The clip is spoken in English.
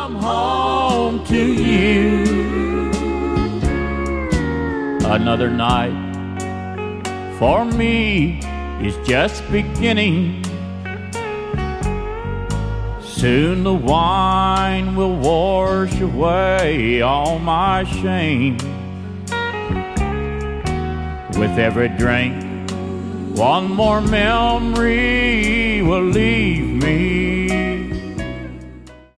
come home to you. Another night for me is just beginning. Soon the wine will wash away all my shame. With every drink, one more memory will leave me